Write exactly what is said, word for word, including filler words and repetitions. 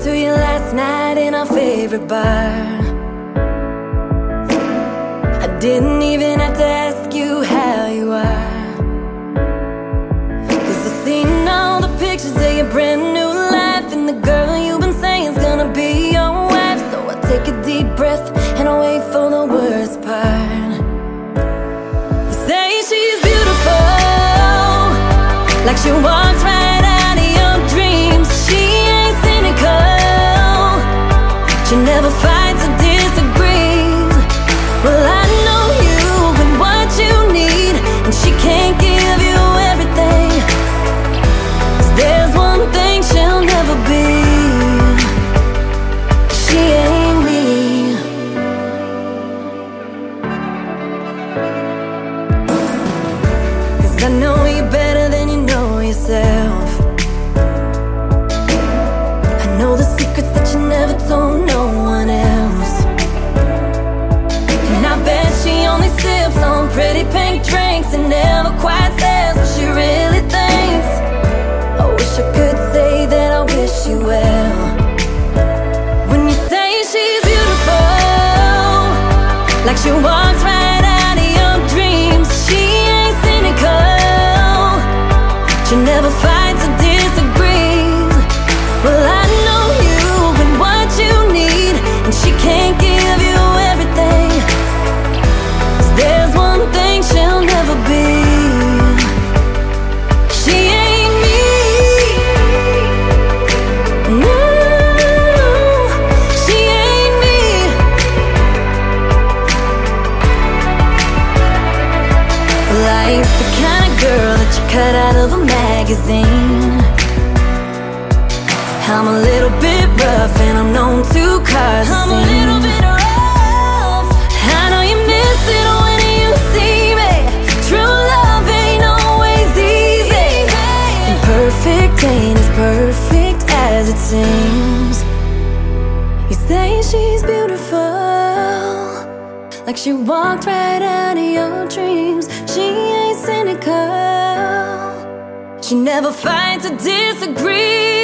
to you last night in our favorite bar. I didn't even have to ask you how you are, 'cause I've seen all the pictures of your brand new life, and the girl you've been saying's gonna be your wife. So I take a deep breath and I wait for the worst part. You say she's beautiful, like she walks right out of your dreams. She ain't cynical, she never fights or disagrees. Well, I know you and what you need, and she can't give you everything, 'cause there's one thing she'll never be: she ain't me. I know you better than you know yourself. I know the secrets that you never told no one else. And I bet she only sips on pretty pink drinks and never quite says what she really thinks. I wish I could say that I wish you well. When you say she's beautiful, like she walks right out of your dreams. She ain't cynical, she never fights or disagrees. Well, I know you and what you need, and she can't give you everything, 'cause there's one thing she'll never be: she ain't me. No, she ain't me. Like the kind of girl that you cut out of a magazine. I'm a little bit rough and I'm known to cause I'm a little bit rough. I know you miss it when you see me. True love ain't always easy, and perfect ain't as perfect as it seems. You say she's beautiful, like she walked right out of your dreams. She ain't cynical, she never fights or disagrees.